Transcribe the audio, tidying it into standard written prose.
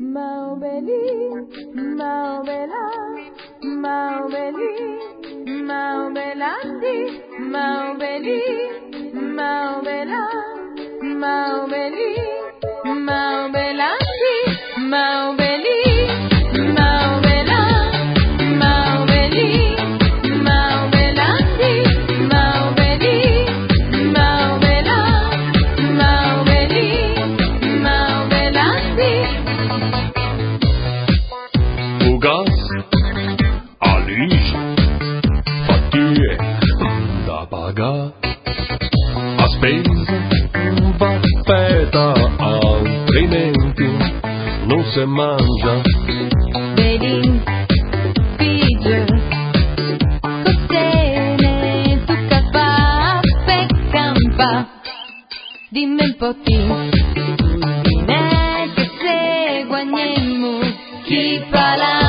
Maobeli, Maobela, Maobeli, Maobelandi, Maobeli, Maobela, Maobeli, Maobelandi, Maobeli, Maobela, Maobeli, Maobelandi, Maobeli, Maobela, Maobeli, Maobelandi. Fugas, Alice, fatture da pagare, a spesa va feta, altrimenti non si mangia. Vedi, figge, costene, tu capa, per campa, dimmi un po' ti, che se guagniamo, chi fa la